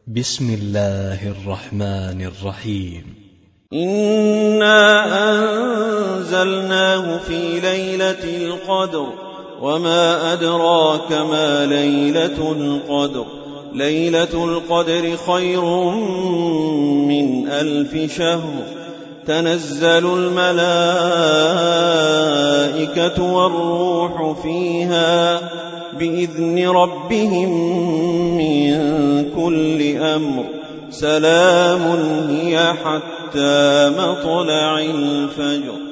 بسم الله الرحمن الرحيم. إنا أنزلناه في ليلة القدر وما أدراك ما ليلة القدر ليلة القدر خير من 1000 شهر تنزل الملائكة والروح فيها بإذن ربهم من كل أمر سلام هي حتى مطلع الفجر.